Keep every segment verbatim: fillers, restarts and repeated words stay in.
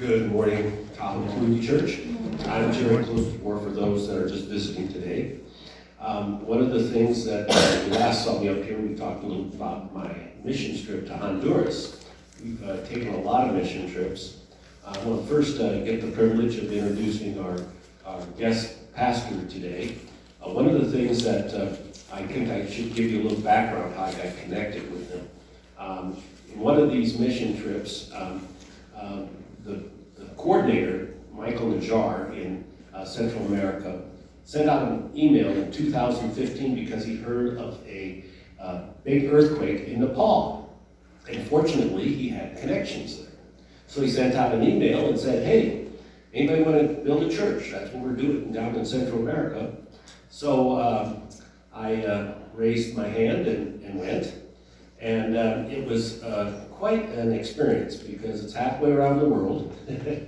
Good morning, Tahoe Community Church. I'm Jerry Closepore for those that are just visiting today. Um, one of the things that uh, you last saw me up here, we talked a little about my mission trip to Honduras. We've uh, taken a lot of mission trips. I want to first uh, get the privilege of introducing our, our guest pastor today. Uh, one of the things that uh, I think I should give you a little background how I got connected with him. Um, in one of these mission trips, um, um, the, the coordinator, Michael Najjar in uh, Central America, sent out an email in two thousand fifteen because he heard of a uh, big earthquake in Nepal. And fortunately, he had connections there. So he sent out an email and said, hey, anybody want to build a church? That's what we're doing down in Central America. So um, I uh, raised my hand and, and went. And uh, it was uh, quite an experience because it's halfway around the world.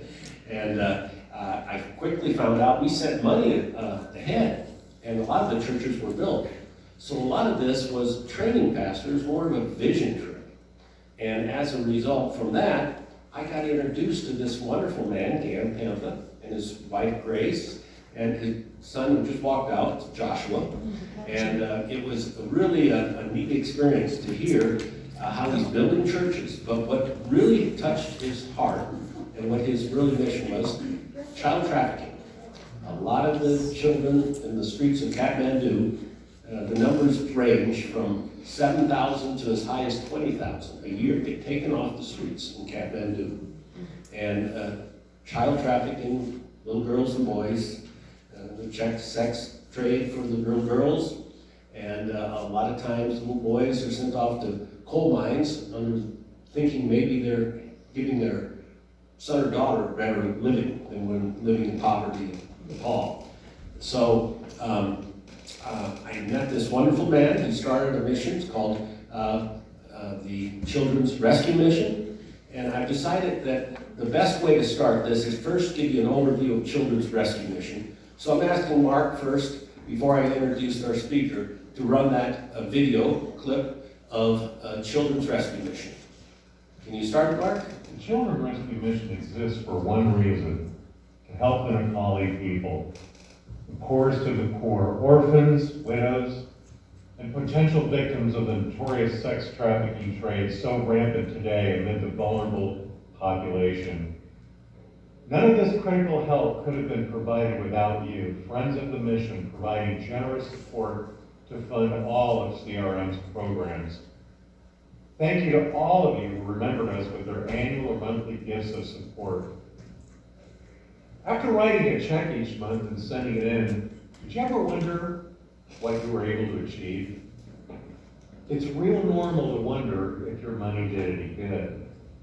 and uh, uh, I quickly found out we sent money uh, ahead, and a lot of the churches were built. So a lot of this was training pastors, more of a vision trip. And as a result from that, I got introduced to this wonderful man, Dan Pantha, and his wife, Grace, and his son who just walked out, Joshua. And uh, it was really a, a neat experience to hear uh, how he's building churches. But what really touched his heart and what his really mission was, child trafficking. A lot of the children in the streets of Kathmandu, uh, the numbers range from seven thousand to as high as twenty thousand a year get taken off the streets in Kathmandu. And uh, child trafficking, little girls and boys, uh, the check sex trade for the little girls, and uh, a lot of times little boys are sent off to coal mines under thinking maybe they're giving their son or daughter better living than when living in poverty in Nepal. So um, uh, I met this wonderful man who started a mission. It's called uh, uh, the Children's Rescue Mission, and I've decided that the best way to start this is first give you an overview of Children's Rescue Mission. So I'm asking Mark first, before I introduce our speaker, to run that uh, video clip of uh, Children's Rescue Mission. Can you start, Mark? The Children's Rescue Mission exists for one reason: to help Nepali people, the poorest of the poor, orphans, widows, and potential victims of the notorious sex trafficking trade so rampant today amid the vulnerable population. None of this critical help could have been provided without you, friends of the mission, providing generous support to fund all of C R M's programs. Thank you to all of you who remembered us with their annual or monthly gifts of support. After writing a check each month and sending it in, did you ever wonder what you were able to achieve? It's real normal to wonder if your money did any good.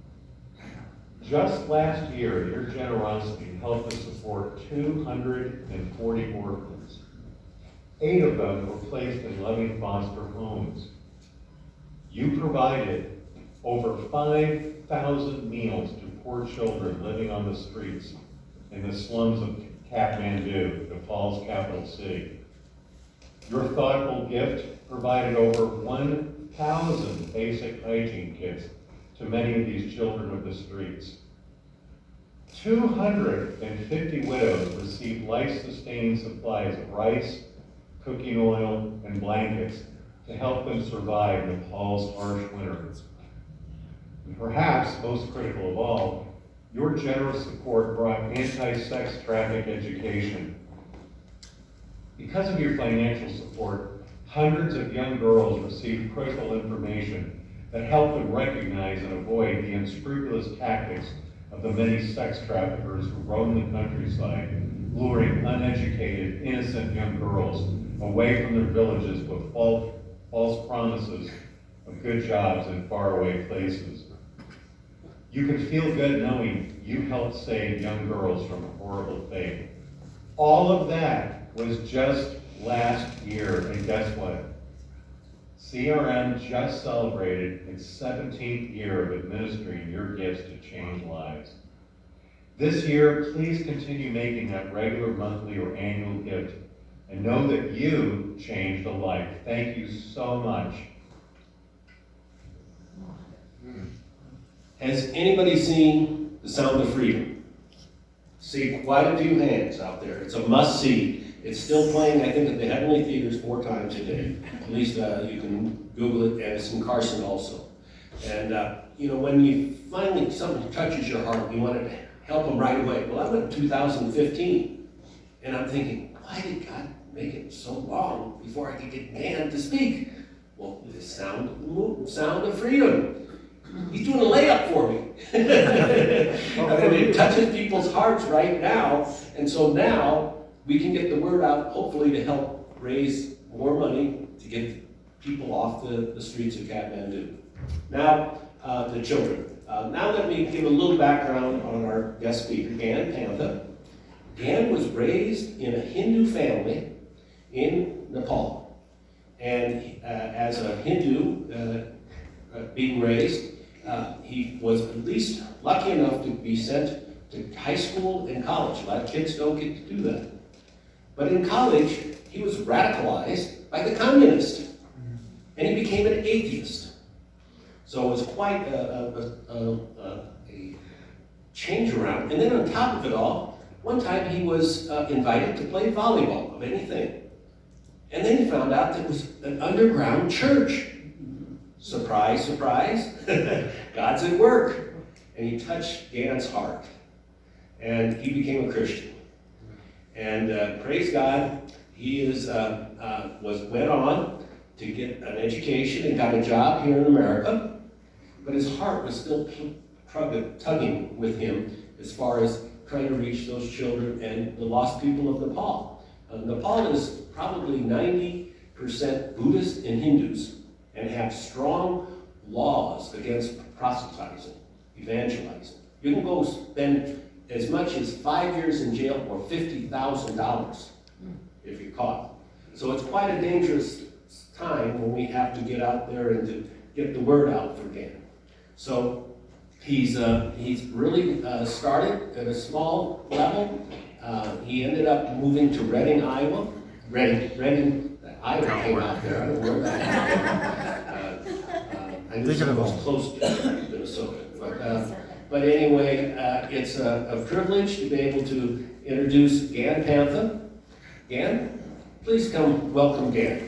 Just last year, your generosity helped us support two hundred forty orphans. Eight of them were placed in loving foster homes. You provided over five thousand meals to poor children living on the streets in the slums of Kathmandu, Nepal's capital city. Your thoughtful gift provided over one thousand basic hygiene kits to many of these children of the streets. two hundred fifty widows received life-sustaining supplies of rice, cooking oil, and blankets to help them survive Nepal's harsh winters. And perhaps most critical of all, your generous support brought anti-sex traffic education. Because of your financial support, hundreds of young girls received critical information that helped them recognize and avoid the unscrupulous tactics of the many sex traffickers who roam the countryside, luring uneducated, innocent young girls away from their villages with false, false promises of good jobs in faraway places. You can feel good knowing you helped save young girls from a horrible fate. All of that was just last year, and guess what? C R M just celebrated its seventeenth year of administering your gifts to change lives. This year, please continue making that regular monthly or annual gift and know that you changed a life. Thank you so much. Has anybody seen The Sound of Freedom? See quite a few hands out there. It's a must-see. It's still playing, I think, at the Heavenly Theaters four times a day. At least uh, you can Google it, and it's in Carson also. And, uh, you know, when you finally, something touches your heart, you want to help them right away. Well, I went in two thousand fifteen, and I'm thinking, why did God make it so long before I could get Dan to speak? Well, the sound of the move, sound of freedom. He's doing a layup for me. And it touches people's hearts right now. And so now we can get the word out, hopefully to help raise more money to get people off the, the streets of Kathmandu. Now, uh, the children. Uh, now let me give a little background on our guest speaker, Gan Pantha. Gan was raised in a Hindu family in Nepal. And uh, as a Hindu uh, uh, being raised, uh, he was at least lucky enough to be sent to high school and college. A lot of kids don't get to do that. But in college, he was radicalized by the communists, and he became an atheist. So it was quite a, a, a, a, a change around. And then on top of it all, one time he was uh, invited to play volleyball of anything. And then he found out there was an underground church. Surprise, surprise, God's at work. And he touched Gan's heart, and he became a Christian. And uh, praise God, he is uh, uh, was went on to get an education and got a job here in America, but his heart was still tugging with him as far as trying to reach those children and the lost people of Nepal. Uh, Nepal is probably ninety percent Buddhist and Hindus, and have strong laws against proselytizing, evangelizing. You can go spend as much as five years in jail or fifty thousand dollars if you're caught. So it's quite a dangerous time when we have to get out there and to get the word out for Gan. So he's uh, he's really uh, started at a small level. Uh, he ended up moving to Reading, Iowa. Reading, Reading, Iowa came out there. I don't know where that happened. Uh, uh, I knew it was close to Minnesota. But, uh, but anyway, uh, it's a, a privilege to be able to introduce Gan Pantha. Gan, please come welcome Gan.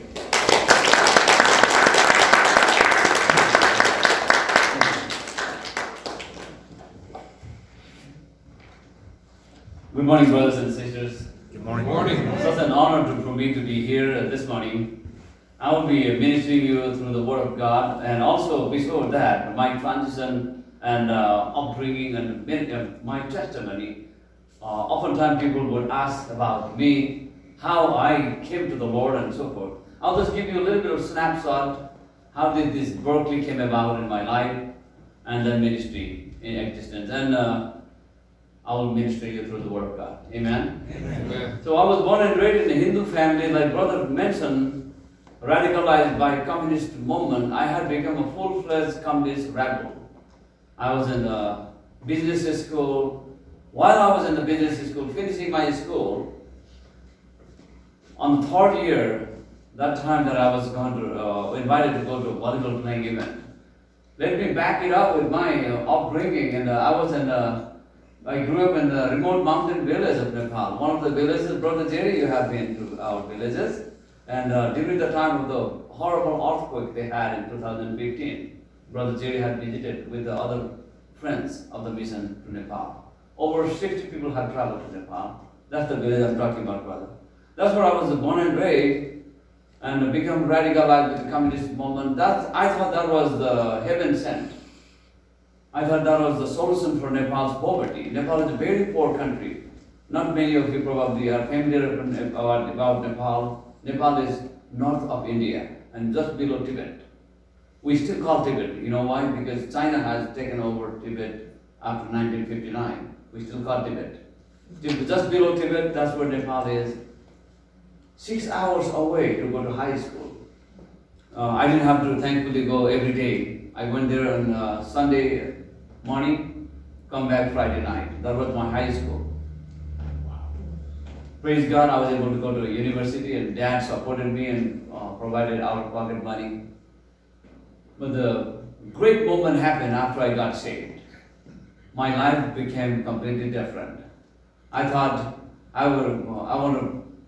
Good morning, brothers and sisters. Good morning. Good morning. It's such an honor to, for me to be here this morning. I will be ministering you through the Word of God, and also before that, my transition and uh, upbringing and uh, my testimony. Uh, oftentimes people would ask about me, how I came to the Lord and so forth. I'll just give you a little bit of snapshot. How did this Berkeley came about in my life, and then ministry in existence. And uh, I will minister you through the Word of God. Amen? Amen. So I was born and raised in a Hindu family, like brother mentioned, radicalized by communist movement. I had become a full-fledged communist rebel. I was in the business school. While I was in the business school, finishing my school, on the third year, that time that I was going to, uh, invited to go to a volleyball playing event. Let me back it up with my uh, upbringing. And uh, I was in uh, I grew up in the remote mountain village of Nepal. One of the villages, Brother Jerry, you have been to our villages. And uh, during the time of the horrible earthquake they had in two thousand fifteen, Brother Jerry had visited with the other friends of the mission to Nepal. Over sixty people had traveled to Nepal. That's the village I'm talking about, brother. That's where I was born and raised, and become radicalized with the communist movement. That, I thought that was the heaven sent. I thought that was the solution for Nepal's poverty. Nepal is a very poor country. Not many of you probably are familiar about Nepal. Nepal is north of India and just below Tibet. We still call Tibet. You know why? Because China has taken over Tibet after nineteen fifty-nine. We still call Tibet. Just below Tibet, that's where Nepal is. Six hours away to go to high school. Uh, I didn't have to thankfully go every day. I went there on uh, Sunday morning, come back Friday night. That was my high school. Wow. Praise God, I was able to go to a university, and Dad supported me and uh, provided out-of-pocket money. But the great moment happened after I got saved. My life became completely different. I thought I will, I want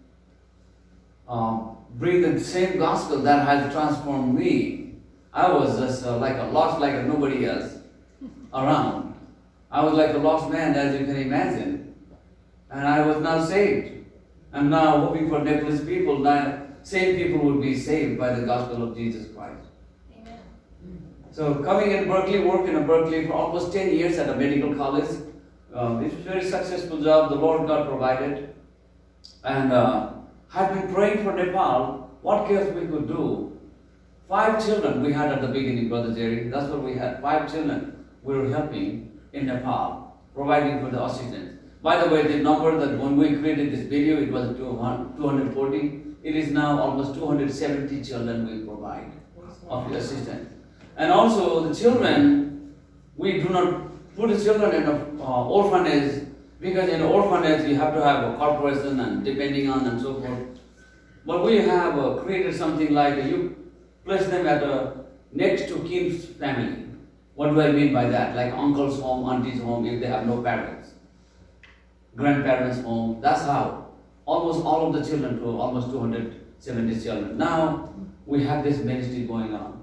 to um, bring the same gospel that has transformed me. I was just uh, like a lost, like a nobody else around. I was like a lost man, as you can imagine. And I was now saved. I'm now hoping for Nepalese people, that same people would be saved by the gospel of Jesus Christ. Amen. So coming in Berkeley, working in Berkeley for almost ten years at a medical college. Um, it was a very successful job. The Lord God provided. And uh, I've been praying for Nepal, what else we could do. Five children we had at the beginning, Brother Jerry. That's what we had. Five children we were helping in Nepal, providing for the assistance. By the way, the number that when we created this video, it was two hundred forty. It is now almost two hundred seventy children we provide of the assistance. And also the children, we do not put the children in an uh, orphanage, because in an orphanage you have to have a corporation and depending on and so forth. But we have uh, created something like uh, you place them at a next to kin's family. What do I mean by that? Like uncle's home, auntie's home, if they have no parents. Grandparents' home. That's how almost all of the children, to almost two hundred seventy children. Now we have this ministry going on.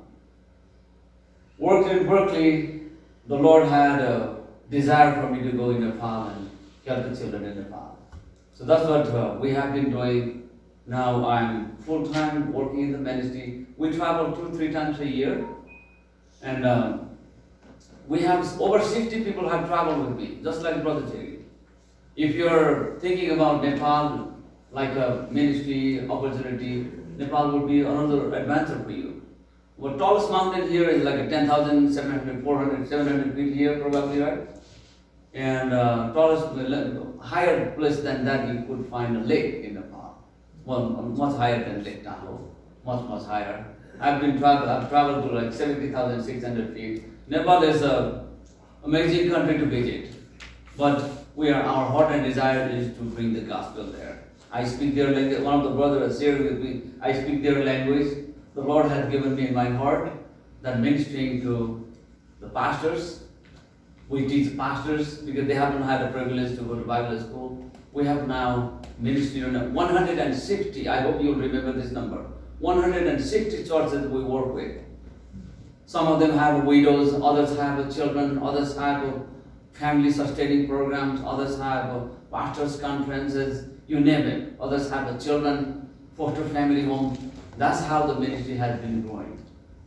Worked in Berkeley, the Lord had a desire for me to go in Nepal and help the children in Nepal. So that's what uh, we have been doing. Now I'm full-time working in the ministry. We travel two, three times a year. And uh, we have over sixty people have traveled with me, just like Brother Jerry. If you're thinking about Nepal, like a ministry opportunity, Nepal would be another adventure for you. Our tallest mountain here is like a ten thousand seven hundred, four hundred, seven hundred feet here, probably, right? And uh, tallest, higher place than that, you could find a lake in Nepal. Well, much higher than Lake Tahoe, much, much higher. I've been travel, I've traveled to like seventy thousand six hundred feet. Nepal is an amazing country to visit, but we are, our heart and desire is to bring the gospel there. I speak their language. One of the brothers shared with me, I speak their language. The Lord has given me in my heart that ministering to the pastors. We teach pastors because they haven't had the privilege to go to Bible school. We have now ministry on one hundred sixty, I hope you'll remember this number, one hundred sixty churches we work with. Some of them have widows, others have children, others have family sustaining programs, others have pastors' conferences, you name it. Others have children, foster family home. That's how the ministry has been growing.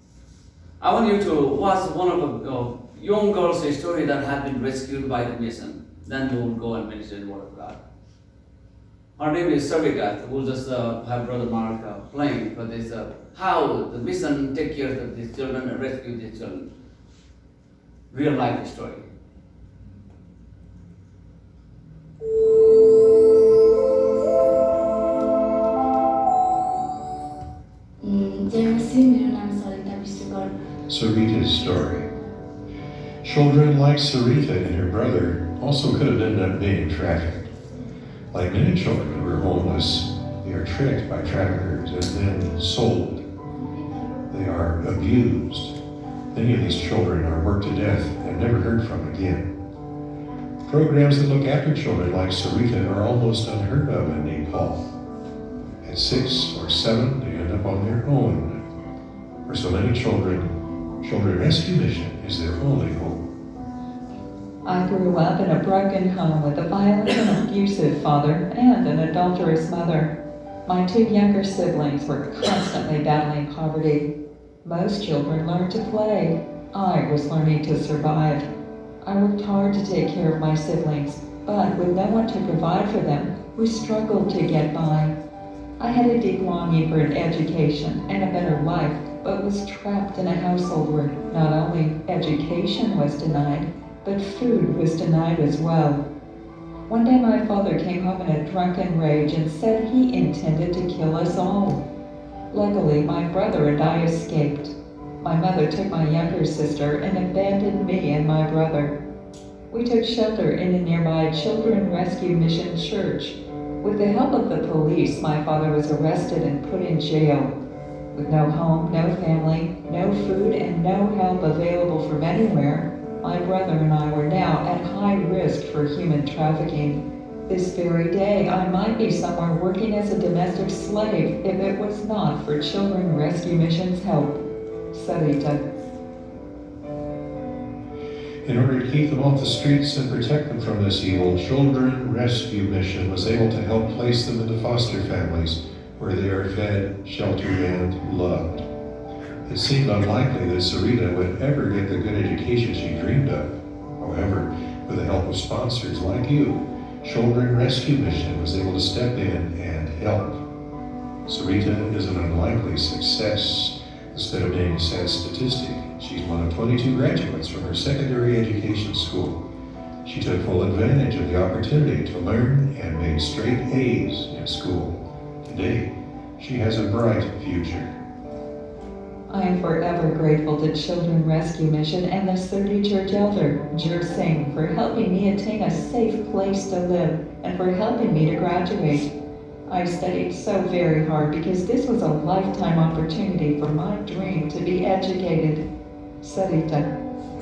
I want you to watch one of the uh, young girls' story that had been rescued by the mission. Then we will go and minister the word of God. Her name is Savika. We'll just uh, have Brother Mark uh, playing for this, uh, how the mission take care of these children and rescue these children. Real life story. Sarita's story. Children like Sarita and her brother also could have ended up being trafficked. Like many children who are homeless, they are tricked by traffickers and then sold. They are abused. Many of these children are worked to death and never heard from again. Programs that look after children like Sarita are almost unheard of in Nepal. At six or seven, they end up on their own. For so many children, Children Rescue Mission is their only hope. I grew up in a broken home with a violent and abusive father and an adulterous mother. My two younger siblings were constantly battling poverty. Most children learn to play. I was learning to survive. I worked hard to take care of my siblings, but with no one to provide for them, we struggled to get by. I had a deep longing for an education and a better life, but was trapped in a household where not only education was denied, but food was denied as well. One day my father came home in a drunken rage and said he intended to kill us all. Luckily, my brother and I escaped. My mother took my younger sister and abandoned me and my brother. We took shelter in a nearby Children Rescue Mission church. With the help of the police, my father was arrested and put in jail. With no home, no family, no food, and no help available from anywhere, my brother and I were now at high risk for human trafficking. This very day, I might be somewhere working as a domestic slave if it was not for Children Rescue Mission's help. Sarita. In order to keep them off the streets and protect them from this evil, Children Rescue Mission was able to help place them into foster families where they are fed, sheltered, and loved. It seemed unlikely that Sarita would ever get the good education she dreamed of. However, with the help of sponsors like you, Children Rescue Mission was able to step in and help. Sarita is an unlikely success. Instead of being a sad statistic, she's one of twenty-two graduates from her secondary education school. She took full advantage of the opportunity to learn and made straight A's in school. Today, she has a bright future. I am forever grateful to Children Rescue Mission and the Surrey Church Elder, Jir Singh, for helping me attain a safe place to live and for helping me to graduate. I studied so very hard because this was a lifetime opportunity for my dream to be educated. Sarita.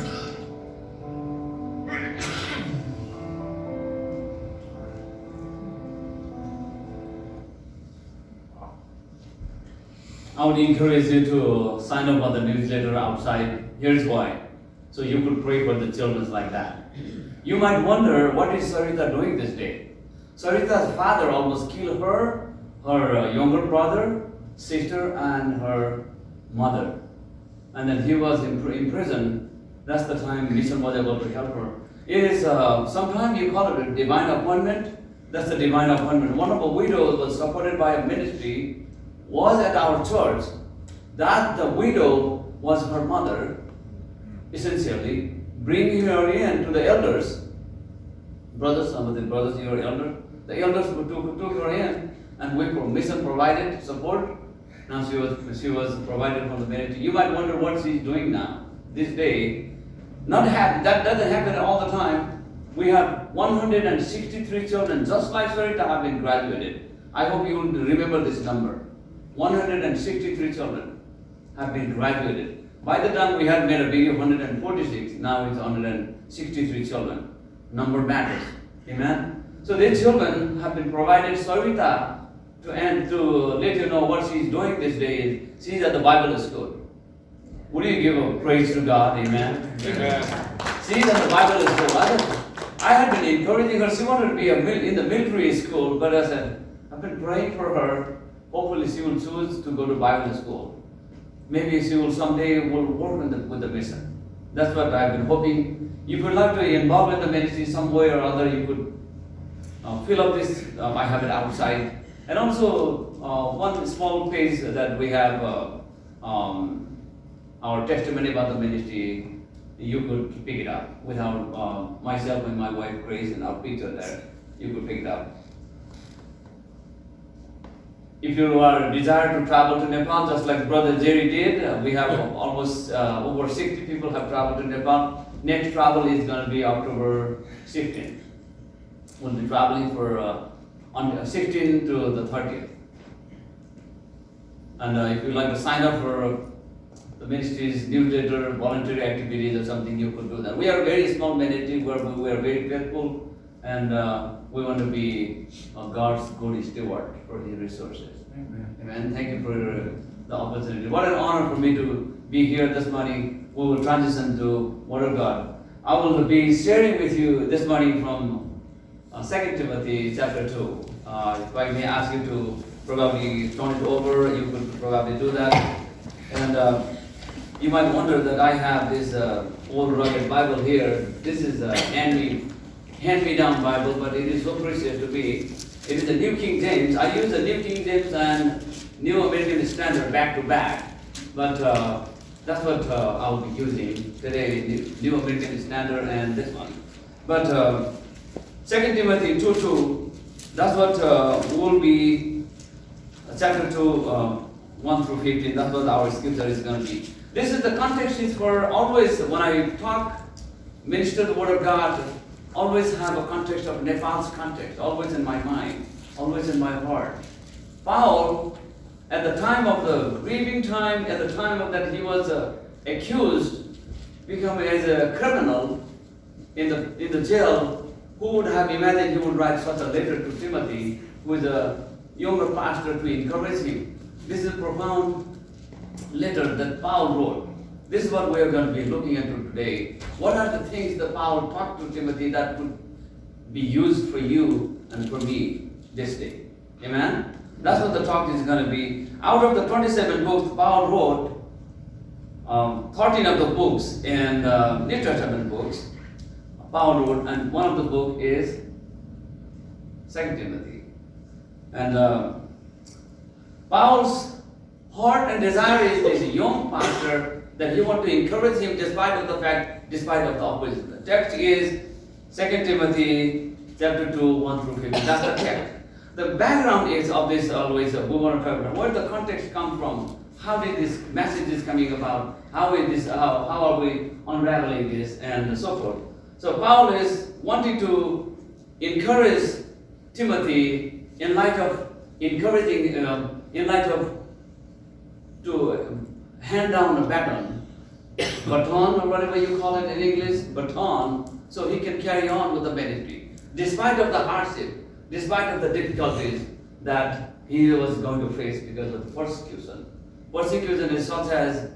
I would encourage you to sign up on the newsletter outside. Here's why. So you could pray for the children like that. You might wonder, what is Sarita doing this day? Sarita's father almost killed her, her uh, younger brother, sister, and her mother. And then he was in, pr- in prison. That's the time mission was able to help her. It is, uh, sometimes you call it a divine appointment. That's the divine appointment. One of the widows was supported by a ministry, was at our church. That the widow was her mother, essentially, bringing her in to the elders. Brothers, some of the brothers, your elder. The elders took, took her in, and we mission provided support. Now she was she was provided from the ministry. You might wonder what she's doing now, this day. Not happen, that doesn't happen all the time. We have one hundred sixty-three children, just like Sarita, have been graduated. I hope you will remember this number. one hundred sixty-three children have been graduated. By the time we had made a video of one hundred forty-six, now it's one hundred sixty-three children. Number matters. Amen? So these children have been provided. Sarita, to and to let you know what she's doing this day is, she's at the Bible school. Would you give a praise to God? Amen? Amen. She's at the Bible school. I, I had been encouraging her. She wanted to be a mil- in the military school, but I said, I've been praying for her. Hopefully she will choose to go to Bible school. Maybe she will someday will work with the, with the mission. That's what I've been hoping. If you'd like to involve in the ministry some way or other, you could uh, fill up this. Um, I have it outside. And also uh, one small page that we have uh, um, our testimony about the ministry. You could pick it up without uh, myself and my wife Grace and our picture there. You could pick it up. If you are desire to travel to Nepal, just like Brother Jerry did, uh, we have almost uh, over sixty people have traveled to Nepal. Next travel is going to be October sixteenth. We'll be traveling for uh, on sixteenth to the thirtieth. And uh, if you'd like to sign up for uh, the ministry's newsletter, voluntary activities or something, you could do that. We are a very small ministry where we are very faithful, and uh, we want to be uh, God's good steward for His resources. Amen. Amen. Thank you for uh, the opportunity. What an honor for me to be here this morning. We will transition to Word of God. I will be sharing with you this morning from uh, Second Timothy chapter two. Uh, if I may ask you to probably turn it over, you could probably do that. And uh, you might wonder that I have this uh, old rugged Bible here. This is a hand-me, hand-me-down Bible, but it is so precious to me. It is the New King James. I use the New King James and New American Standard back to back, but uh, that's what uh, I will be using today, the New American Standard and this one. But uh, Second Timothy two two, that's what uh, will be uh, chapter two, uh, one through fifteen. That's what our scripture is going to be. This is the context is for always when I talk, minister the Word of God. Always have a context of Nepal's context, always in my mind, always in my heart. Paul, at the time of the grieving time, at the time of that he was uh, accused, become as a criminal in the in the jail. Who would have imagined he would write such a letter to Timothy, who is a younger pastor, to encourage him? This is a profound letter that Paul wrote. This is what we are going to be looking into today. What are the things that Paul taught to Timothy that could be used for you and for me this day? Amen? That's what the talk is going to be. Out of the twenty-seven books, Paul wrote um, thirteen of the books in uh, New Testament books. Paul wrote, and one of the book is Second Timothy. And uh, Paul's heart and desire is this young pastor that he want to encourage him despite of the fact, despite of the opposition. The text is Second Timothy chapter two, one through fifteen. That's the text. The background is of this always, uh, we want to talk about where the context come from. How did this message is coming about? How is this, how, how are we unraveling this, and so forth. So Paul is wanting to encourage Timothy in light of encouraging, uh, in light of to hand down a baton, baton or whatever you call it in English, baton, so he can carry on with the ministry, despite of the hardship, despite of the difficulties that he was going to face because of the persecution. Persecution is such as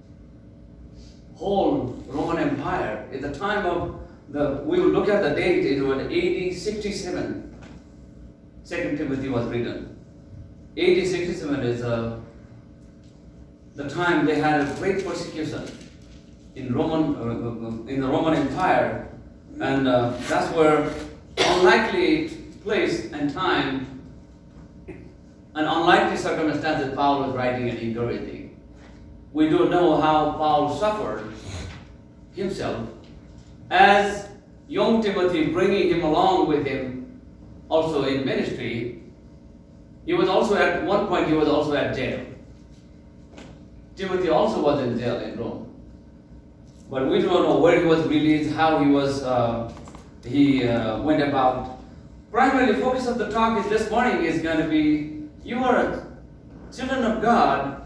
whole Roman Empire. At the time of the, we will look at the date, it was A D sixty-seven. Second Timothy was written. A D sixty-seven is uh, the time they had a great persecution in Roman uh, in the Roman Empire, and uh, that's where unlikely place and time and unlikely circumstances Paul was writing and encouraging. We don't know how Paul suffered himself as young Timothy, bringing him along with him also in ministry. He was also at one point, he was also at jail. Timothy also was in jail in Rome. But we don't know where he was released, how he was, uh, he uh, went about. Primarily focus of the talk is this morning is going to be, you are children of God.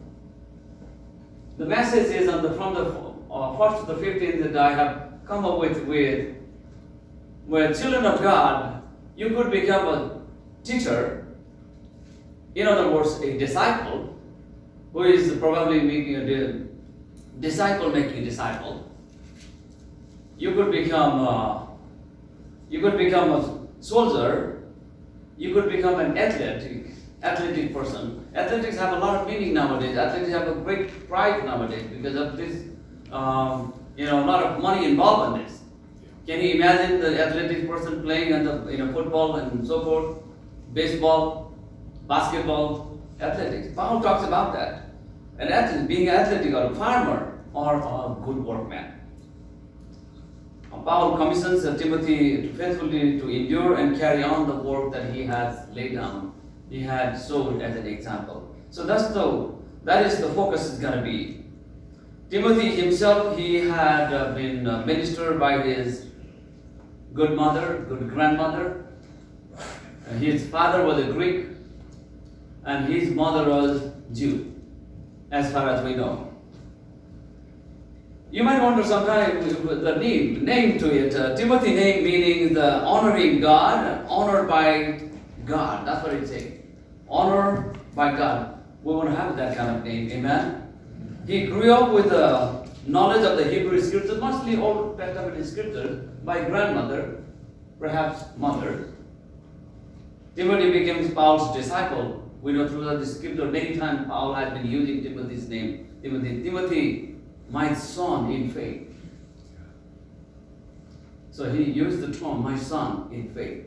The message is on the, from the uh, first to the fifteenth that I have come up with, with where children of God, you could become a teacher, in other words, a disciple, who is probably making a disciple making a disciple. You could become, uh, you could become a soldier. You could become an athletic, athletic person. Athletics have a lot of meaning nowadays. Athletics have a great pride nowadays because of this, um, you know, a lot of money involved in this. Can you imagine the athletic person playing in the, you know, football and so forth, baseball, basketball, athletics? Paul talks about that. An athlete, being athletic or a farmer or a good workman. Paul commissions Timothy to faithfully to endure and carry on the work that he has laid down. He had showed as an example. So that's the that is the focus is going to be. Timothy himself, he had uh, been uh, ministered by his good mother, good grandmother. Uh, his father was a Greek, and his mother was Jew, as far as we know. You might wonder sometimes the name, name to it. Uh, Timothy name meaning the honoring God, honored by God. That's what it says. Honor by God. We want to have that kind of name. Amen. He grew up with the knowledge of the Hebrew scriptures, mostly Old Testament scriptures, by grandmother, perhaps mother. Timothy became Paul's disciple. We know through the scripture many times Paul has been using Timothy's name. Timothy, Timothy. My son in faith. So he used the term, my son in faith.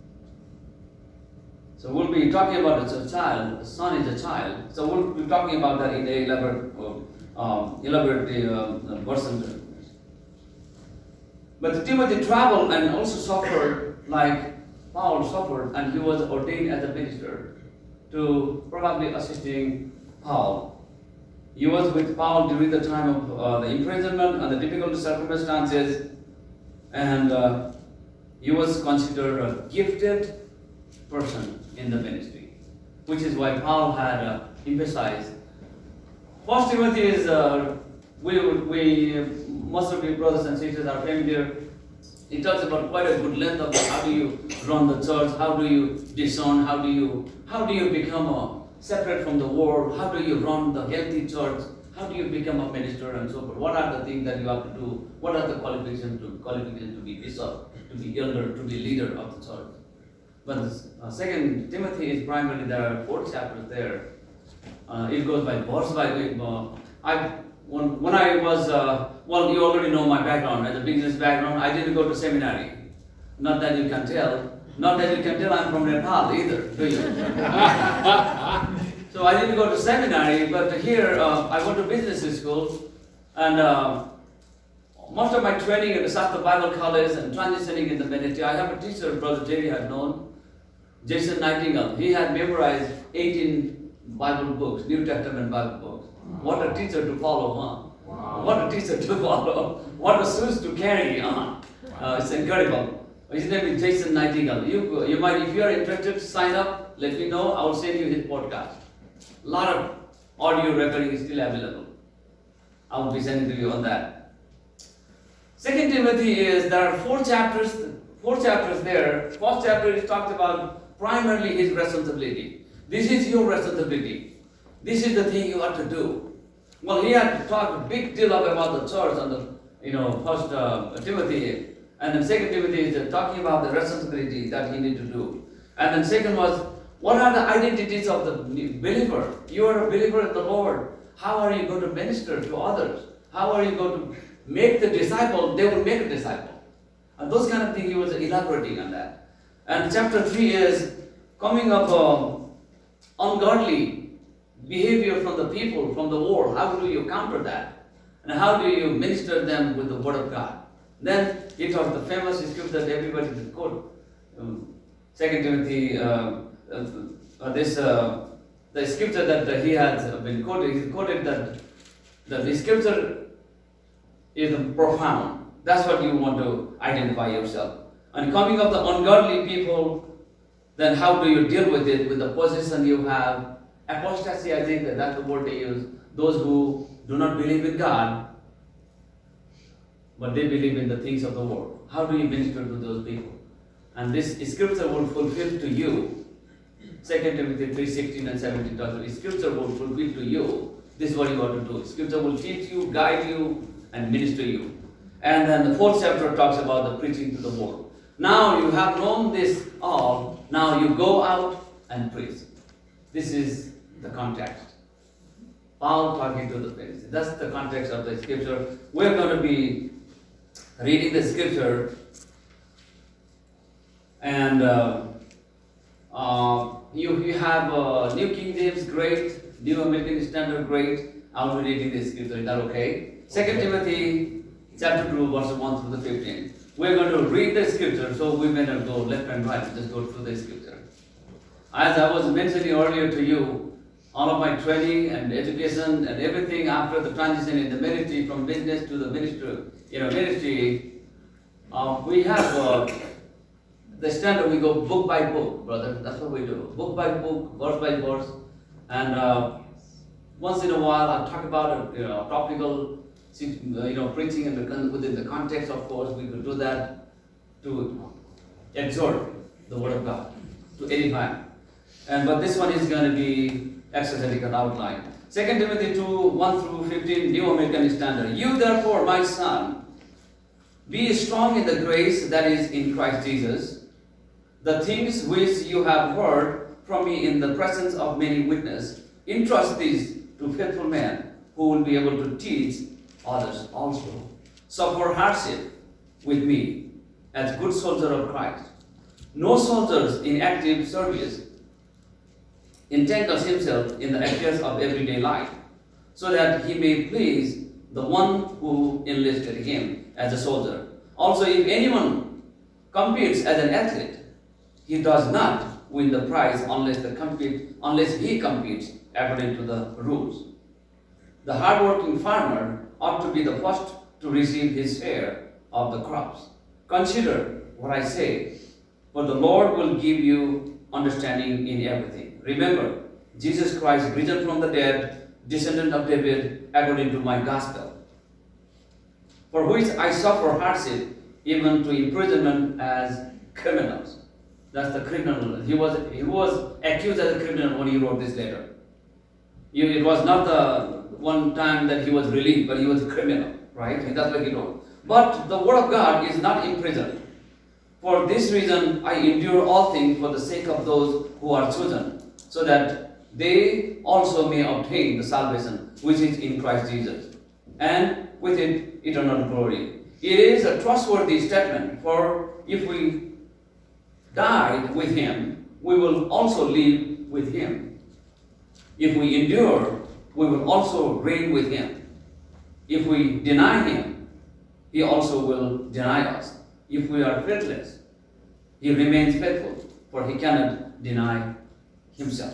So we'll be talking about a child, a son is a child. So we'll be talking about that in the elaborate, uh, elaborate uh, version. But Timothy traveled and also suffered like Paul suffered, and he was ordained as a minister to probably assisting Paul. He was with Paul during the time of uh, the imprisonment and the difficult circumstances, and uh, he was considered a gifted person in the ministry, which is why Paul had uh, emphasized. First Timothy is, uh, we, we, most of you brothers and sisters are familiar He talks about quite a good length of how do you run the church, how do you discern, how do you how do you become a separate from the world, how do you run the healthy church, how do you become a minister and so forth. What are the things that you have to do? What are the qualifications to qualifications to be bishop, to be elder, to be leader of the church? But uh, Second Timothy is primarily there are four chapters there. Uh, it goes by verse by uh, I when, when I was uh, well, you already know my background as a business background. I didn't go to seminary. Not that you can tell. Not that you can tell I'm from Nepal either, do you? So I didn't go to seminary, but here uh, I went to business school, and uh, most of my training in the Shastra Bible College and transitioning in the ministry. I have a teacher, Brother Jerry had known, Jason Nightingale. He had memorized eighteen Bible books, New Testament Bible books. What a teacher to follow, huh? Wow. What a teacher to follow. What a shoes to carry, huh? Uh, it's incredible. His name is Jason Nightingale. You, you might, if you are interested, sign up. Let me know. I will send you his podcast. A lot of audio recording is still available. I will be sending to you on that. Second Timothy is there are four chapters. Four chapters there. First chapter is talked about primarily his responsibility. This is your responsibility. This is the thing you have to do. Well, he had to talk a big deal about the church on the, you know, First uh, Timothy, and then Second Timothy is talking about the responsibility that he need to do. And then second was, what are the identities of the believer? You are a believer in the Lord. How are you going to minister to others? How are you going to make the disciple? They will make a disciple. And those kind of things he was elaborating on that. And chapter three is coming up uh, ungodly behavior from the people, from the world. How do you counter that? And how do you minister them with the word of God? Then it was the famous scripture that everybody can quote. Um, Second Timothy, uh, uh, uh, this uh, the scripture that uh, he has been quoted. He quoted that, that the scripture is profound. That's what you want to identify yourself. And coming of the ungodly people, then how do you deal with it, with the position you have? Apostasy, I think that that's the word they use. Those who do not believe in God, but they believe in the things of the world. How do you minister to those people? And this scripture will fulfill to you. Second Timothy three sixteen and seventeen talks about scripture will fulfill to you. This is what you have to do. Scripture will teach you, guide you, and minister you. And then the fourth chapter talks about the preaching to the world. Now you have known this all. Now you go out and preach. This is the context. Paul talking to the friends. That's the context of the scripture. We're going to be reading the scripture, and uh, uh, you, you have uh, New King James, great. New American Standard, great. I'll be reading the scripture. Is that okay? Second Timothy chapter two, verses one through the fifteen. We're going to read the scripture, so we may not go left and right. Just go through the scripture. As I was mentioning earlier to you, all of my training and education and everything after the transition in the ministry from business to the ministry, you know, ministry, uh, we have uh, the standard. We go book by book, brother. That's what we do. Book by book, verse by verse, and uh, once in a while I talk about you know topical, you know, preaching and the, within the context. Of course, we could do that to exhort the word of God, to edify. And but this one is going to be exegetical outline. Second Timothy two, one through fifteen, New American Standard. You therefore, my son, be strong in the grace that is in Christ Jesus. The things which you have heard from me in the presence of many witnesses, entrust these to faithful men who will be able to teach others also. Suffer hardship with me as good soldier of Christ. No soldiers in active service entangles himself in the affairs of everyday life, so that he may please the one who enlisted him as a soldier. Also, if anyone competes as an athlete, he does not win the prize unless the compete unless he competes according to the rules. The hardworking farmer ought to be the first to receive his share of the crops. Consider what I say, for the Lord will give you understanding in everything. Remember, Jesus Christ, risen from the dead, descendant of David, according to my gospel, for which I suffer hardship even to imprisonment as criminals. That's the criminal. He was he was accused as a criminal when he wrote this letter. You- It was not the one time that he was released, but he was a criminal, right? And that's what he wrote. But the word of God is not imprisoned. For this reason, I endure all things for the sake of those who are chosen, so that they also may obtain the salvation which is in Christ Jesus, and with it eternal glory. It is a trustworthy statement, for if we died with him, we will also live with him. If we endure, we will also reign with him. If we deny him, he also will deny us. If we are faithless, he remains faithful, for he cannot deny himself.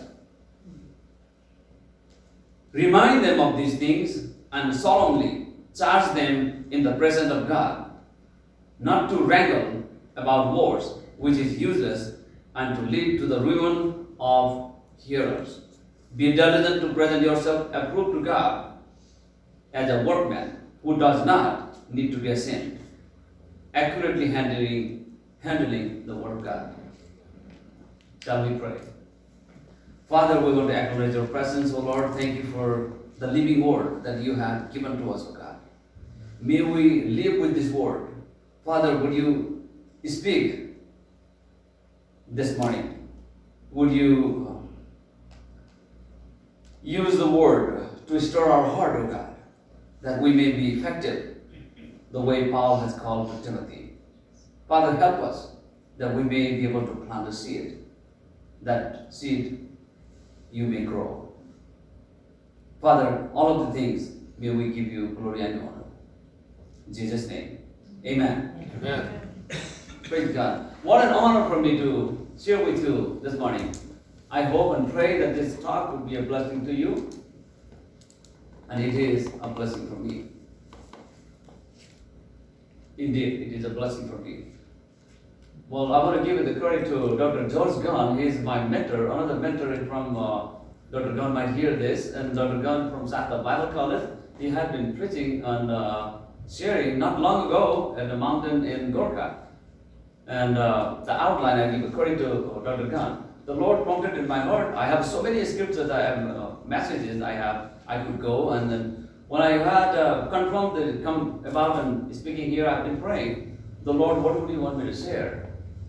Remind them of these things and solemnly charge them in the presence of God, not to wrangle about wars, which is useless, and to lead to the ruin of hearers. Be diligent to present yourself approved to God as a workman who does not need to be ashamed, accurately handling, handling the word of God. Shall we pray? Father, we want to acknowledge your presence, O Lord. Thank you for the living word that you have given to us, O God. May we live with this word. Father, would you speak this morning? Would you use the word to stir our heart, O God, that we may be effective the way Paul has called to Timothy. Father, help us that we may be able to plant a seed. That seed you may grow. Father, all of the things, may we give you glory and honor. In Jesus' name, amen. Amen. Praise God. What an honor for me to share with you this morning. I hope and pray that this talk will be a blessing to you. And it is a blessing for me. Indeed, it is a blessing for me. Well, I want to give the credit to Doctor George Gunn. He is my mentor. Another mentor from uh, Doctor Gunn might hear this. And Doctor Gunn from Sattva Bible College, he had been preaching and uh, sharing not long ago at the mountain in Gorkha. And uh, the outline I give credit to Doctor Gunn. The Lord prompted in my heart. I have so many scriptures, I have uh, messages I have. I could go, and then when I had uh, confirmed that it come about and speaking here, I've been praying. The Lord, what would you want me to share?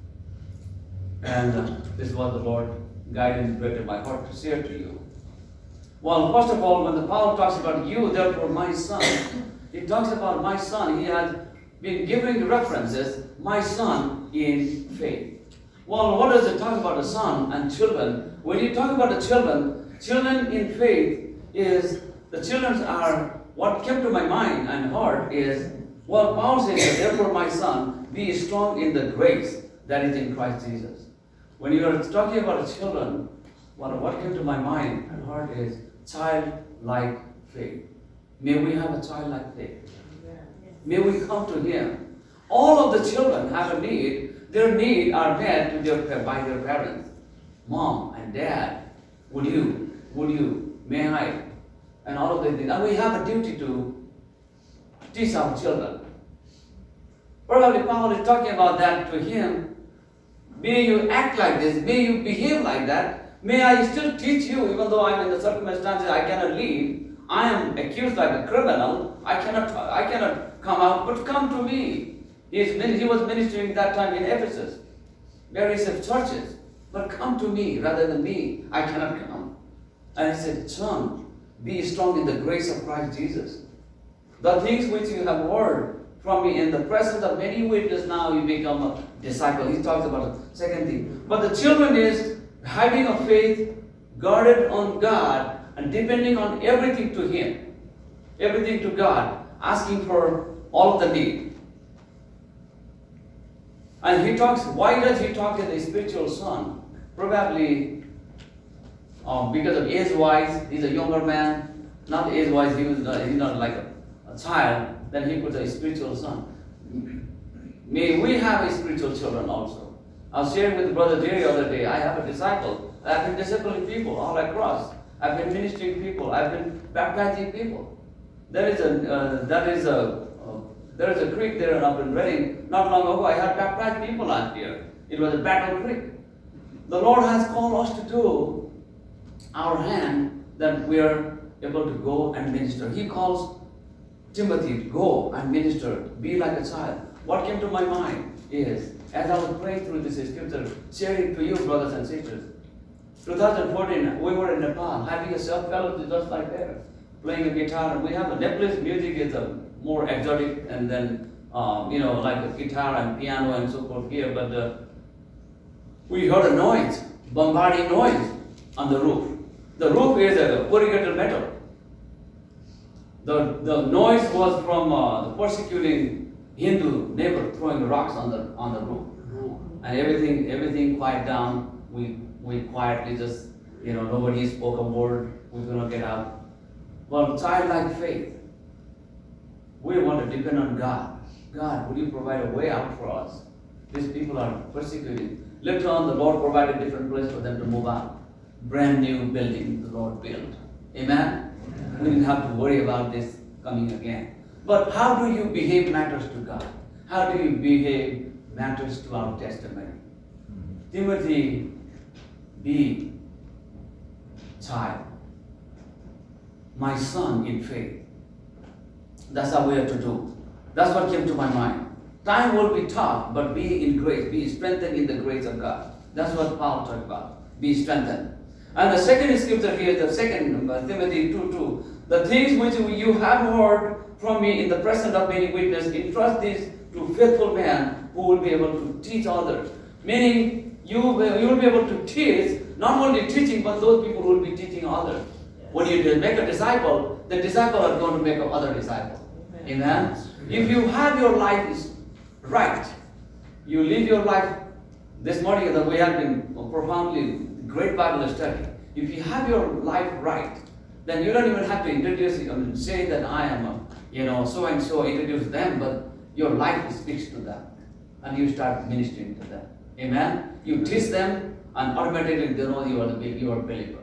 And uh, this is what the Lord guided and directed my heart to share to you. Well, first of all, when the Paul talks about you, therefore my son, he talks about my son. He has been giving references, my son in faith. Well, what does it talk about the son and children? When you talk about the children, children in faith is, the children are, what came to my mind and heart is, well, Paul says, therefore my son, be strong in the grace that is in Christ Jesus. When you are talking about the children, well, what came to my mind and heart is childlike faith. May we have a childlike faith. May we come to him. All of the children have a need. Their need are met to their, by their parents. Mom and dad, would you, would you, may I? And all of the things. And we have a duty to teach our children. Probably Paul is talking about that to him. May you act like this. May you behave like that. May I still teach you, even though I'm in the circumstances I cannot leave. I am accused like a criminal. I cannot, I cannot come out, but come to me. He, is, he was ministering that time in Ephesus, various churches. But come to me rather than me. I cannot come. And he said, son, be strong in the grace of Christ Jesus. The things which you have heard from me in the presence of many witnesses, now you become a disciple. He talks about the second thing. But the children is having a faith guarded on God and depending on everything to him. Everything to God. Asking for all of the need. And he talks, why does he talk as a spiritual son? Probably um, because of age-wise, he's a younger man. Not age-wise, he was not, he's not like a, a child. Then he puts a spiritual son. May we have a spiritual children also. I was sharing with Brother Jerry the other day. I have a disciple. I've been discipling people all across. I've been ministering people. I've been baptizing people. There is a uh, that is a, a There is a creek there up in Reading. Not long ago, I had baptized people out here. It was a Battle Creek. The Lord has called us to do our hand that we are able to go and minister. He calls Timothy, go and minister, be like a child. What came to my mind is, as I was praying through this scripture, sharing to you, brothers and sisters, twenty fourteen, we were in Nepal, having a self-fellowship just like there, playing a guitar. And we have a Nepalese music is a more exotic, and then, um, you know, like a guitar and piano and so forth here, but uh, we heard a noise, bombarding noise on the roof. The roof is a corrugated metal. The, the noise was from uh, the persecuting Hindu neighbor throwing rocks on the on the roof. And everything everything quiet down. We we quietly just, you know, nobody spoke a word. We could not get out. But childlike faith. We want to depend on God. God, will you provide a way out for us? These people are persecuting. Later on, the Lord provided a different place for them to move out. Brand new building the Lord built. Amen? We didn't have to worry about this coming again. But how do you behave matters to God? How do you behave matters to our testimony? Timothy, be child, my son in faith. That's how we have to do. That's what came to my mind. Time will be tough, but be in grace, be strengthened in the grace of God. That's what Paul talked about. Be strengthened. And the second scripture here, the second, uh, Timothy two two, the things which you have heard from me in the presence of many witnesses, entrust these to faithful men who will be able to teach others. Meaning, you will, you will be able to teach, not only teaching, but those people who will be teaching others. When you make a disciple, the disciple are going to make other disciples. Amen? If you have your life is right, you live your life. This morning that we have been profoundly great Bible study. If you have your life right, then you don't even have to introduce, I mean, say that I am a, you know, so and so, introduce them, but your life speaks to them, and you start ministering to them. Amen? You teach them, and automatically they know you are the you are a believer.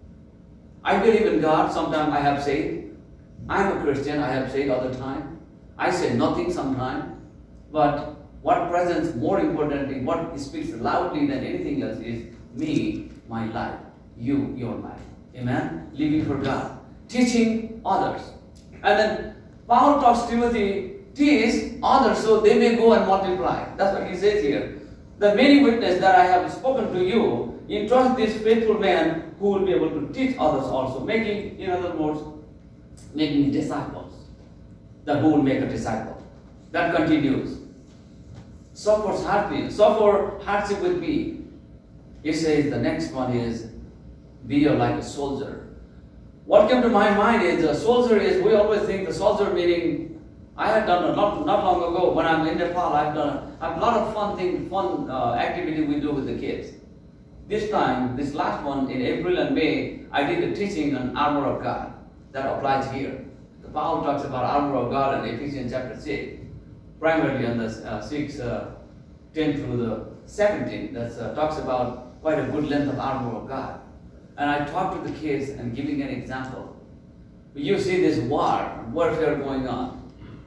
I believe in God. Sometimes I have said, I'm a Christian. I have said all the time. I say nothing sometimes, but what presents more importantly, what speaks loudly than anything else is me, my life, you, your life. Amen? Living for God. Teaching others. And then Paul talks Timothy, teach others so they may go and multiply. That's what he says here. The many witnesses that I have spoken to you, entrust these faithful men who will be able to teach others also. Making, in other words, making disciples. That who will make a disciple. That continues. Suffer hardship, suffer hardship with me. He says the next one is, be like a soldier. What came to my mind is a soldier is, we always think the soldier meaning, I had done a not, not long ago when I'm in Nepal, I've done a, a lot of fun thing, fun uh, activity we do with the kids. This time, this last one in April and May, I did a teaching on armor of God. That applies here. The Paul talks about armor of God in Ephesians chapter six. Primarily on the uh, six, uh, ten through the seventeen, that uh, talks about quite a good length of armor of God. And I talked to the kids and giving an example. You see this war, warfare going on.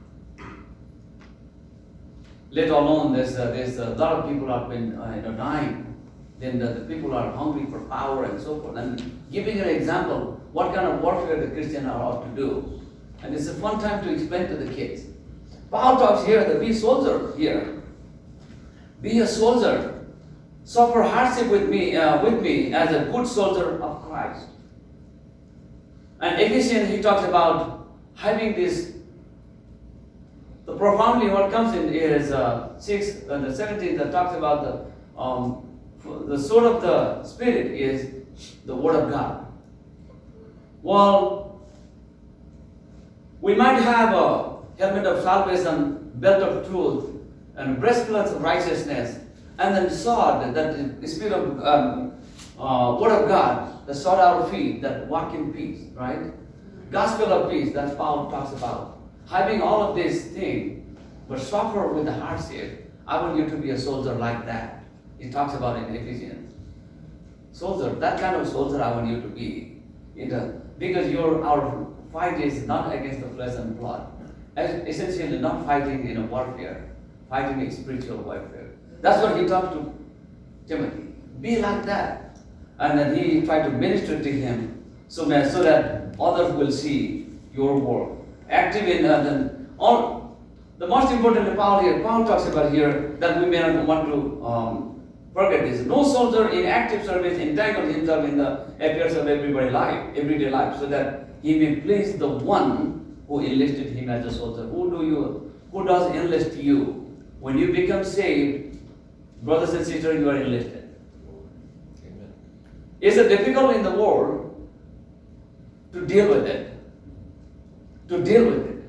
Let alone there's, uh, there's a lot of people have been uh, you know, dying. Then the, the people are hungry for power and so forth. And giving an example, what kind of warfare the Christian are ought to do. And it's a fun time to explain to the kids. Paul talks here, the be soldier here. Be a soldier. Suffer hardship with me, uh, with me as a good soldier of Christ. And Ephesians, he talks about having this. The profoundly what comes in is uh, six and the seventeenth that talks about the um, the sword of the Spirit is the Word of God. Well, we might have a helmet of salvation, belt of truth, and breastplate of righteousness, and then sword, that the Spirit of um, uh, Word of God, the sword our feet, that walk in peace, right? Gospel of peace, that Paul talks about. Having all of these things, but suffer with the hardship. I want you to be a soldier like that. He talks about it in Ephesians. Soldier, that kind of soldier I want you to be. It, uh, because your our fight is not against the flesh and blood. as essentially not fighting in a warfare, fighting a spiritual warfare. That's what he talked to Timothy. Be like that. And then he tried to minister to him so that, so that others will see your work. Active in uh, the, all, the most important Paul here, Paul talks about here that we may not want to um, forget this. No soldier in active service entangles himself in the affairs of everybody's life, everyday life, so that he may please the one who enlisted him as a soldier. Who do you, who does enlist you? When you become saved, brothers and sisters, you are enlisted. Amen. Is it difficult in the world to deal with it? To deal with it.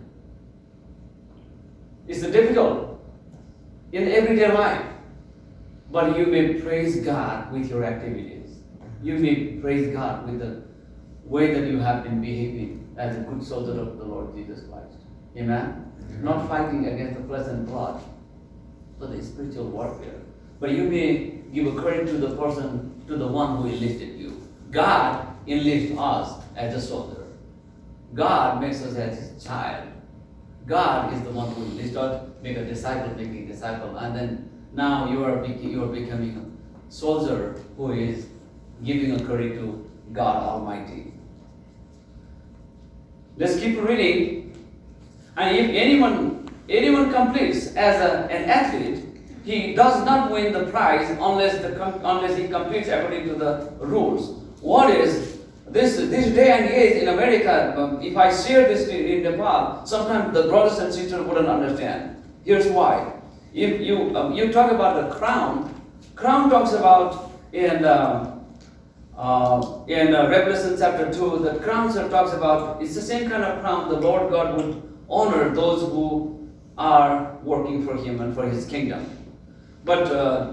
It's difficult in everyday life. But you may praise God with your activities. You may praise God with the way that you have been behaving as a good soldier of the Lord Jesus Christ. Amen? Amen. Not fighting against the flesh and blood, but the spiritual warfare. But you may give a credit to the person, to the one who enlisted you. God enlists us as a soldier. God makes us as his child. God is the one who enlists us, make a disciple, making a disciple, and then now you are, you are becoming a soldier who is giving a credit to God Almighty. Let's keep reading. And if anyone anyone completes as a, an athlete, he does not win the prize unless the unless he competes according to the rules. What is this this day and age in America? Um, if I share this in Nepal, sometimes the brothers and sisters wouldn't understand. Here's why. If you um, you talk about the crown, crown talks about in uh, uh, in uh, Revelation chapter two. The crown talks about it's the same kind of crown the Lord God would honor those who are working for Him and for His kingdom. But uh,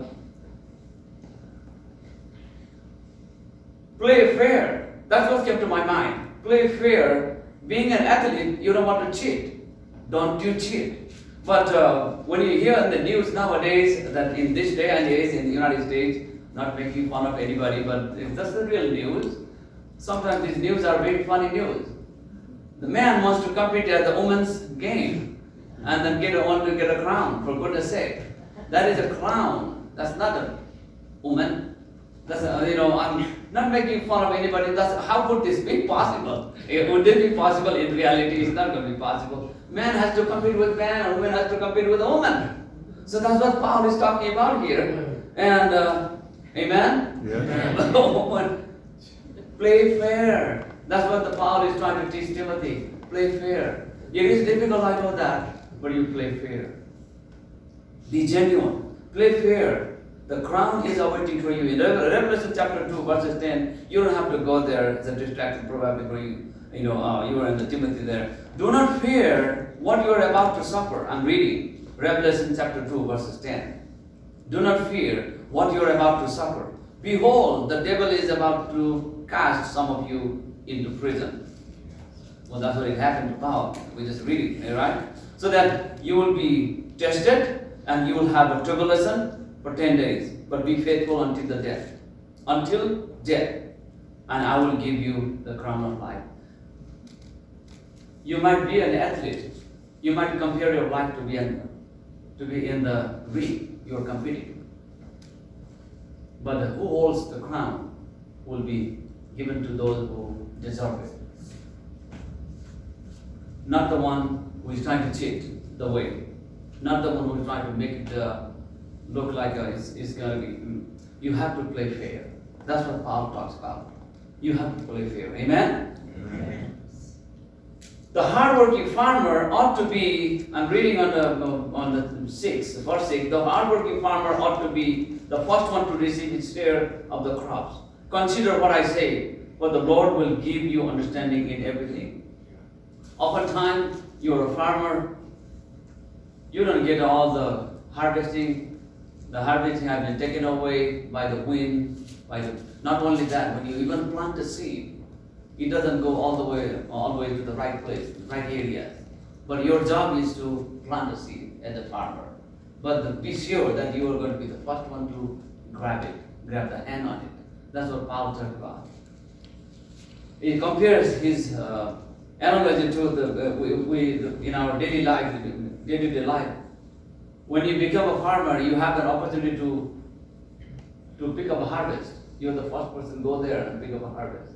play fair. That's what came to my mind. Play fair. Being an athlete, you don't want to cheat. Don't you cheat. But uh, when you hear in the news nowadays that in this day and age in the United States, not making fun of anybody, but if that's the real news, sometimes these news are very funny news. The man wants to compete at the women's game and then get a, want to get a crown, for goodness sake. That is a crown. That's not a woman. That's a, you know, I'm not making fun of anybody. That's how could this be possible? Would this be possible? In reality, it's not going to be possible. Man has to compete with man, and woman has to compete with a woman. So that's what Paul is talking about here. And uh, amen. Yeah. Play fair. That's what the Paul is trying to teach Timothy. Play fair. It is difficult, I know that, but you play fair. Be genuine. Play fair. The crown is awaiting for you. In Revelation chapter two, verses ten, you don't have to go there. It's a distraction probably for you. You know, uh, you are in the Timothy there. Do not fear what you are about to suffer. I'm reading Revelation chapter two, verses ten. Do not fear what you are about to suffer. Behold, the devil is about to cast some of you into prison. Well, that's what it happened to Paul. We just read it, right? So that you will be tested and you will have a tribulation for ten days, but be faithful until the death. Until death. And I will give you the crown of life. You might be an athlete. You might compare your life to be in, to be in the ring you are competing. But who holds the crown will be given to those who deserve it. Not the one who is trying to cheat the way. Not the one who is trying to make it uh, look like uh, it's, it's going to be. You have to play fair. That's what Paul talks about. You have to play fair. Amen? Amen. The hardworking farmer ought to be, I'm reading on the, on the six, verse six, the hardworking farmer ought to be the first one to receive his share of the crops. Consider what I say, for the Lord will give you understanding in everything. Oftentimes, you're a farmer, you don't get all the harvesting. The harvesting has been taken away by the wind. By the, not only that, when you even plant a seed, it doesn't go all the way, all the way to the right place, right area. But your job is to plant a seed as a farmer. But the, be sure that you are going to be the first one to grab it, grab the hand on it. That's what Paul talked about. He compares his uh, analogy to the, uh, we, we, the, in our daily life, day-to-day life. When you become a farmer, you have an opportunity to, to pick up a harvest. You're the first person to go there and pick up a harvest.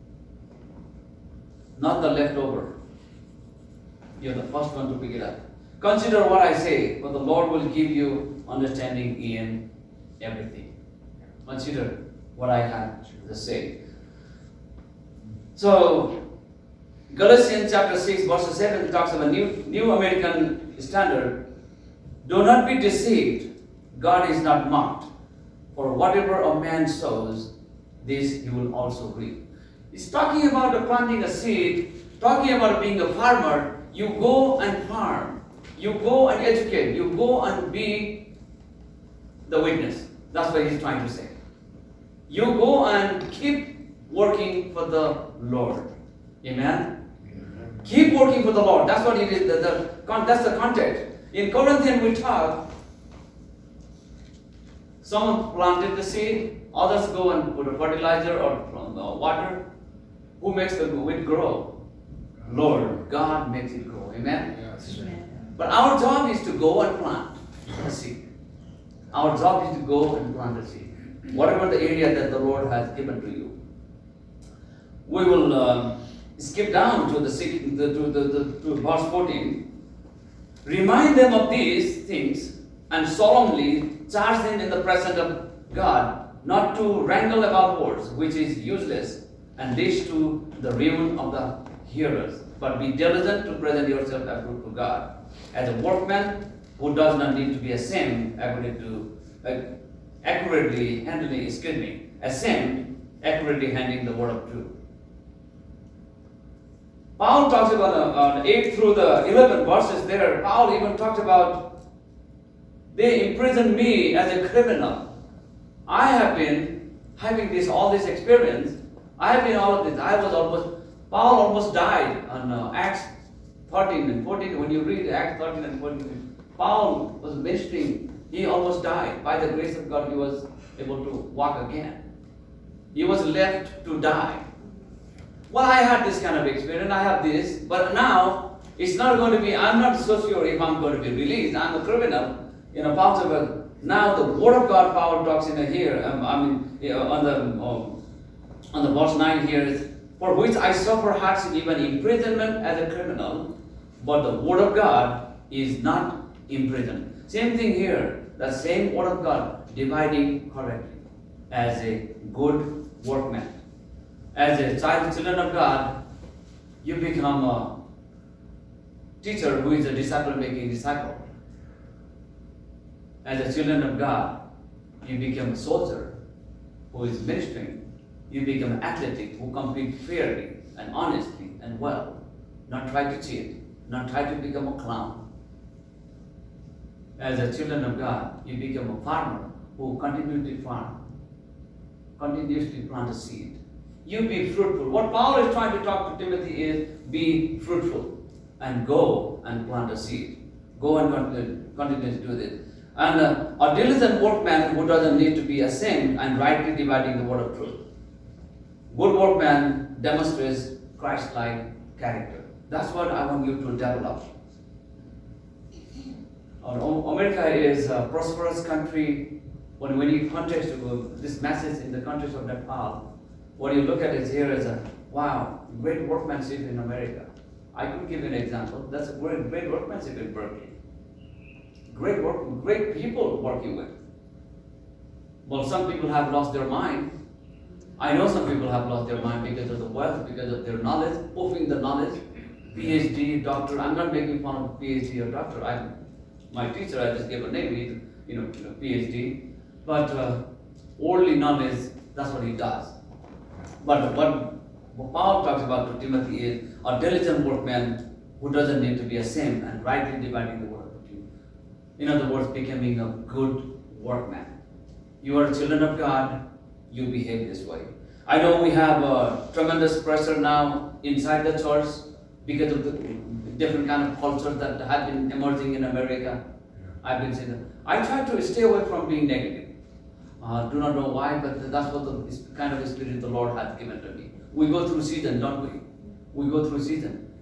Not the leftover. You're the first one to pick it up. Consider what I say, for the Lord will give you understanding in everything. Consider what I have to say. So, Galatians chapter six, verse seven talks about New, New American Standard. Do not be deceived. God is not mocked. For whatever a man sows, this he will also reap. It's talking about the planting a seed, talking about being a farmer. You go and farm. You go and educate. You go and be the witness. That's what he's trying to say. You go and keep working for the Lord. Amen? Amen. Keep working for the Lord. That's what it is. The, the, that's the context. In Corinthians we talk, someone planted the seed, others go and put a fertilizer or from the water. Who makes the wheat grow? Lord. God makes it grow. Amen? Yes. Amen. But our job is to go and plant a seed. Our job is to go and plant a seed. Whatever the area that the Lord has given to you. We will uh, skip down to the, to, the, to, the, to verse fourteen. Remind them of these things and solemnly charge them in the presence of God not to wrangle about words, which is useless and leads to the ruin of the hearers, but be diligent to present yourself approved to God as a workman who does not need to be ashamed, according to uh, accurately handling, excuse me, ashamed, accurately handling the word of truth. Paul talks about uh, uh, eight through the eleven verses there. Paul even talked about they imprisoned me as a criminal. I have been having this all this experience. I have been all of this. I was almost Paul almost died on uh, Acts thirteen and fourteen. When you read Acts thirteen and fourteen, Paul was ministering. He almost died. By the grace of God, he was able to walk again. He was left to die. Well, I had this kind of experience, I have this, but now it's not going to be, I'm not so sure if I'm going to be released. I'm a criminal. You know, Paul said, well, now the word of God, Paul talks in here, um, I mean, you know, on the um, on the verse nine here is, for which I suffer hardship, even imprisonment as a criminal, but the word of God is not imprisoned. Same thing here, the same word of God, dividing correctly, as a good workman. As a child, children of God, you become a teacher who is a disciple making disciple. As a children of God, you become a soldier who is ministering. You become athletic who compete fairly and honestly and well. Not try to cheat, not try to become a clown. As a children of God, you become a farmer who continuously farm, continuously plant a seed. You be fruitful. What Paul is trying to talk to Timothy is be fruitful and go and plant a seed. Go and continue to do this. And uh, a diligent workman who doesn't need to be ashamed and rightly dividing the word of truth. Good workman demonstrates Christ-like character. That's what I want you to develop. Uh, America is a prosperous country. When, when you context this message in the context of Nepal, what you look at is here as a, wow, great workmanship in America. I could give you an example. That's a great, great workmanship in Berkeley. Great work, great people working with. Well, some people have lost their mind. I know some people have lost their mind because of the wealth, because of their knowledge, puffing the knowledge. PhD, doctor. I'm not making fun of PhD or doctor. I, my teacher, I just gave a name, he's, you know, PhD. But uh, worldly knowledge, that's what he does. But what Paul talks about to Timothy is a diligent workman who doesn't need to be ashamed and rightly dividing the word of truth. In other words, becoming a good workman. You are children of God, you behave this way. I know we have a tremendous pressure now inside the church because of the different kind of cultures that have been emerging in America. I've been saying that. I try to stay away from being negative. Uh, do not know why, but that's what the kind of spirit the Lord has given to me. We go through season, don't we? We go through season.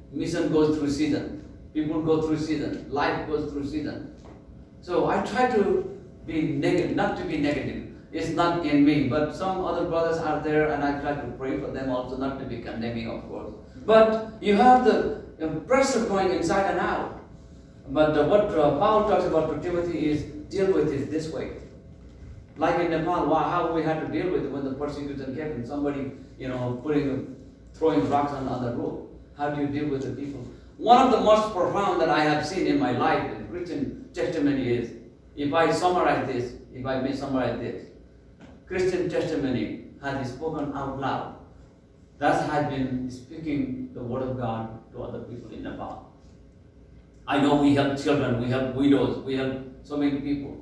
Mission goes through season. People go through season. Life goes through season. So I try to be negative, not to be negative. It's not in me, but some other brothers are there, and I try to pray for them also, not to be condemning, of course. But you have the you know, pressure going inside and out. But uh, what uh, Paul talks about to Timothy is deal with it this way. Like in Nepal, wow, how we had to deal with it when the persecution came and somebody, you know, putting, throwing rocks on, on the road. How do you deal with the people? One of the most profound that I have seen in my life in Christian testimony is, if I summarize this, if I may summarize this, Christian testimony has been spoken out loud. That has been speaking the word of God to other people in Nepal. I know we help children, we help widows, we help so many people.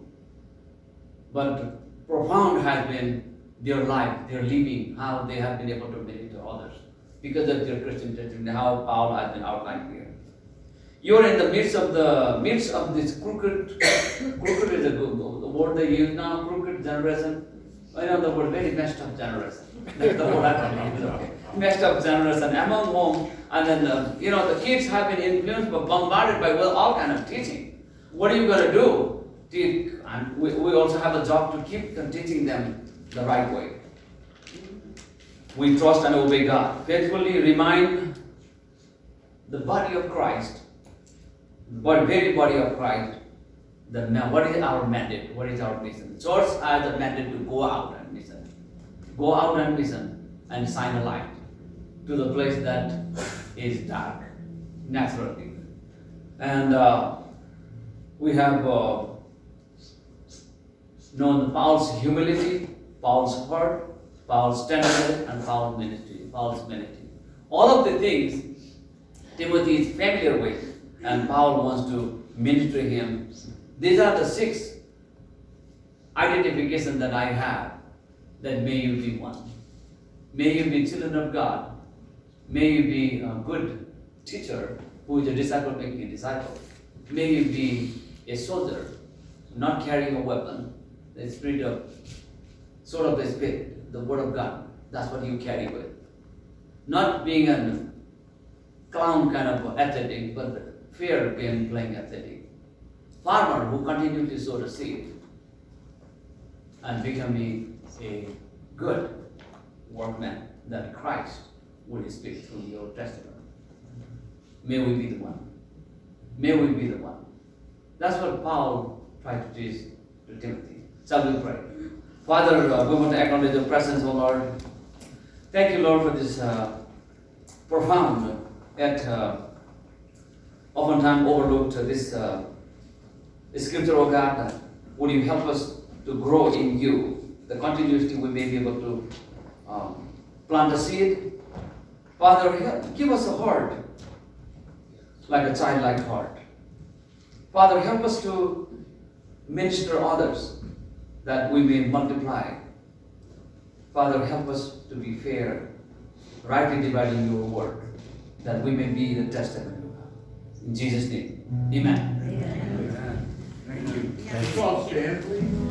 But profound has been their life, their living, how they have been able to minister to others because of their Christian testimony, how Paul has been outlined here. You are in the midst of the midst of this crooked, crooked is a good the word they use now, crooked generation. I know the word very messed up generation. That's the word I'm using. Messed up generation among whom, and then uh, you know the kids have been influenced, but bombarded by well, all kind of teaching. What are you going to do? Teach, and we, we also have a job to keep teaching them the right way. We trust and obey God. Faithfully remind the body of Christ, the very body of Christ, the what is our mandate? What is our mission? Church has a mandate to go out and mission. Go out and mission and shine a light to the place that is dark, naturally. And uh, we have uh, known Paul's humility, Paul's heart, Paul's tenderness, and Paul's ministry, Paul's ministry. All of the things Timothy is familiar with, and Paul wants to minister him. These are the six identifications that I have, that may you be one. May you be children of God. May you be a good teacher who is a disciple making a disciple. May you be a soldier, not carrying a weapon, the spirit of, sort of the spirit, the word of God. That's what you carry with. Not being a clown kind of athletic, but fair game playing athletic. Farmer who continually sow the seed and becoming a good workman that Christ will speak through your testimony. May we be the one. May we be the one. That's what Paul tried to teach to Timothy. Shall we pray? Father, uh, we want to acknowledge your presence, O Lord. Thank you, Lord, for this uh, profound yet uh, oftentimes overlooked uh, this uh, scripture, O God. Uh, would you help us to grow in you? The continuity we may be able to um, plant a seed. Father, help, give us a heart like a childlike heart. Father, help us to minister others that we may multiply. Father, help us to be fair, rightly dividing your word, that we may be the testimony of God. In Jesus' name, amen. Amen. Thank you. Thank you. Well, stand, please.